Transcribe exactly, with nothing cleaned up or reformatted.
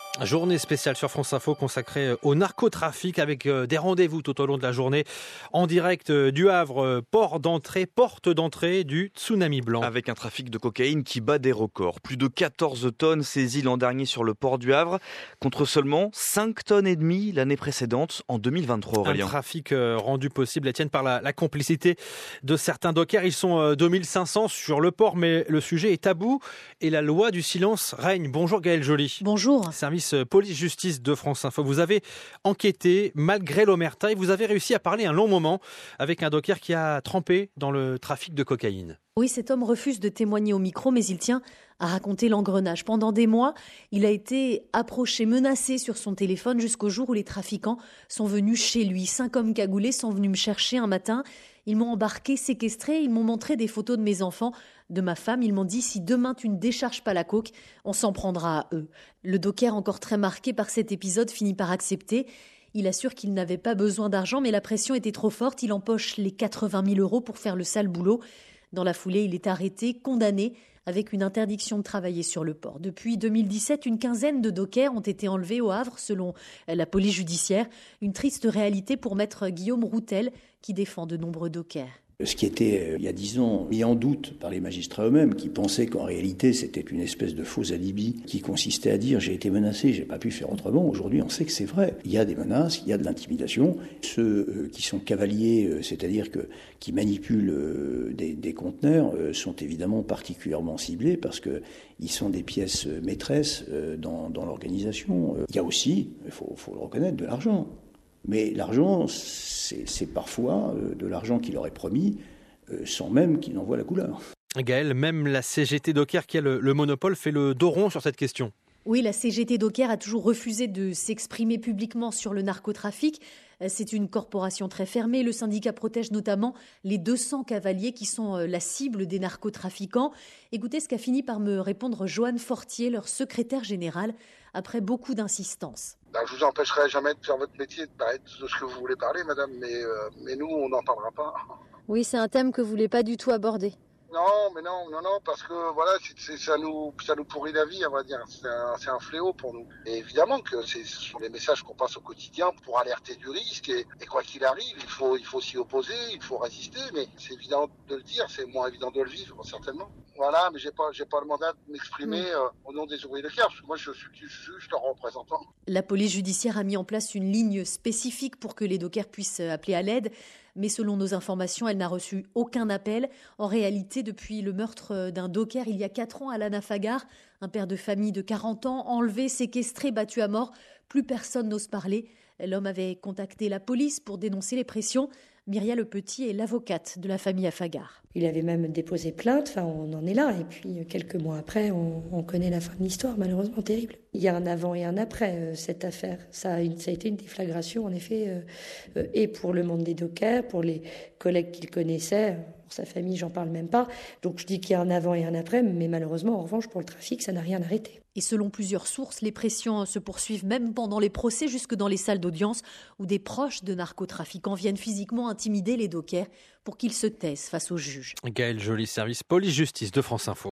Journée spéciale sur France Info consacrée au narcotrafic avec des rendez-vous tout au long de la journée en direct du Havre, port d'entrée, porte d'entrée du tsunami blanc. Avec un trafic de cocaïne qui bat des records. Plus de quatorze tonnes saisies l'an dernier sur le port du Havre contre seulement cinq tonnes et demie l'année précédente en deux mille vingt-trois. Aurélien. Un trafic rendu possible, Étienne, par la, la complicité de certains dockers. Ils sont deux mille cinq cents sur le port, mais le sujet est tabou et la loi du silence règne. Bonjour Gaëlle Joly. Bonjour. Service police-justice de France Info. Vous avez enquêté malgré l'omerta et vous avez réussi à parler un long moment avec un docker qui a trempé dans le trafic de cocaïne. Oui, cet homme refuse de témoigner au micro, mais il tient à raconter l'engrenage. Pendant des mois, il a été approché, menacé sur son téléphone jusqu'au jour où les trafiquants sont venus chez lui. Cinq hommes cagoulés sont venus me chercher un matin. Ils m'ont embarqué, séquestré, ils m'ont montré des photos de mes enfants, de ma femme. Ils m'ont dit, si demain tu ne décharges pas la coke, on s'en prendra à eux. Le docker, encore très marqué par cet épisode, finit par accepter. Il assure qu'il n'avait pas besoin d'argent, mais la pression était trop forte. Il empoche les quatre-vingt mille euros pour faire le sale boulot. Dans la foulée, il est arrêté, condamné, avec une interdiction de travailler sur le port. Depuis deux mille dix-sept, une quinzaine de dockers ont été enlevés au Havre, selon la police judiciaire. Une triste réalité pour maître Guillaume Routel, qui défend de nombreux dockers. Ce qui était, il y a dix ans, mis en doute par les magistrats eux-mêmes, qui pensaient qu'en réalité c'était une espèce de faux alibi qui consistait à dire « j'ai été menacé, j'ai pas pu faire autrement ». Aujourd'hui, on sait que c'est vrai. Il y a des menaces, il y a de l'intimidation. Ceux qui sont cavaliers, c'est-à-dire que, qui manipulent des, des conteneurs, sont évidemment particulièrement ciblés parce qu'ils sont des pièces maîtresses dans, dans l'organisation. Il y a aussi, il faut, faut le reconnaître, de l'argent. Mais l'argent, c'est, c'est parfois de l'argent qu'il aurait promis, sans même qu'il en voie la couleur. Gaëlle, même la C G T Docker, qui a le, le monopole, fait le dos rond sur cette question. Oui, la C G T Docker a toujours refusé de s'exprimer publiquement sur le narcotrafic. C'est une corporation très fermée. Le syndicat protège notamment les deux cents cavaliers qui sont la cible des narcotrafiquants. Écoutez ce qu'a fini par me répondre Joanne Fortier, leur secrétaire générale, après beaucoup d'insistance. Ben, je vous empêcherai jamais de faire votre métier, de parler de ce que vous voulez parler, madame, mais, euh, mais nous, on n'en parlera pas. Oui, c'est un thème que vous voulez pas du tout aborder. Non, mais non, non, non, parce que voilà, c'est, c'est, ça nous, ça nous pourrit la vie, on va dire. C'est un, c'est un fléau pour nous. Et évidemment que c'est, ce sont les messages qu'on passe au quotidien pour alerter du risque. Et, et quoi qu'il arrive, il faut, il faut s'y opposer, il faut résister. Mais c'est évident de le dire, c'est moins évident de le vivre, certainement. Voilà, mais j'ai pas, j'ai pas le mandat de m'exprimer mmh. euh, au nom des ouvriers de Docker, parce que moi, je suis juste leur représentant. La police judiciaire a mis en place une ligne spécifique pour que les dockers puissent appeler à l'aide. Mais selon nos informations, elle n'a reçu aucun appel. En réalité, depuis le meurtre d'un docker il y a quatre ans à Lanafagar, un père de famille de quarante ans, enlevé, séquestré, battu à mort, plus personne n'ose parler. L'homme avait contacté la police pour dénoncer les pressions. Myria Le Petit est l'avocate de la famille Afagar. Il avait même déposé plainte, enfin on en est là. Et puis quelques mois après, on, on connaît la fin de l'histoire, malheureusement terrible. Il y a un avant et un après euh, cette affaire. Ça a, une, ça a été une déflagration, en effet, euh, euh, et pour le monde des dockers, pour les collègues qu'il connaissait, pour sa famille, j'en parle même pas. Donc je dis qu'il y a un avant et un après, mais malheureusement, en revanche, pour le trafic, ça n'a rien arrêté. Et selon plusieurs sources, les pressions se poursuivent même pendant les procès, jusque dans les salles d'audience, où des proches de narcotrafiquants viennent physiquement intimider les dockers pour qu'ils se taisent face aux juges. Gaëlle Joly, service police-justice de France Info.